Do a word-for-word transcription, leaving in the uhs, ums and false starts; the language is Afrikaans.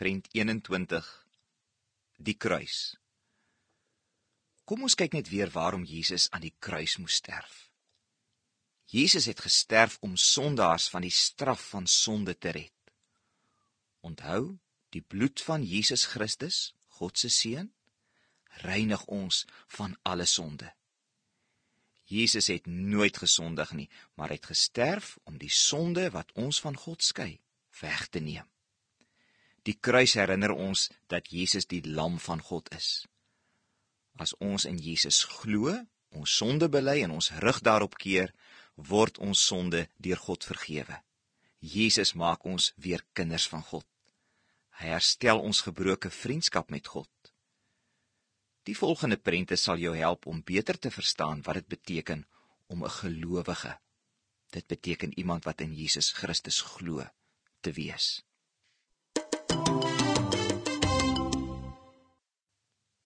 prent eenentwintig, die kruis. Kom ons kyk net weer waarom Jesus aan die kruis moes sterf. Jesus het gesterf om sondaars van die straf van sonde te red. Onthou, die bloed van Jesus Christus, God se Seun, reinig ons van alle sonde. Jesus het nooit gesondig nie, maar het gesterf om die sonde wat ons van God skei, weg te neem. Die kruis herinner ons dat Jesus die lam van God is. As ons in Jesus glo, ons sonde bely en ons rug daarop keer, word ons sonde deur God vergewe. Jesus maak ons weer kinders van God. Hy herstel ons gebroke vriendskap met God. Die volgende prente sal jou help om beter te verstaan wat dit beteken om 'n gelowige, dit beteken iemand wat in Jesus Christus glo, te wees.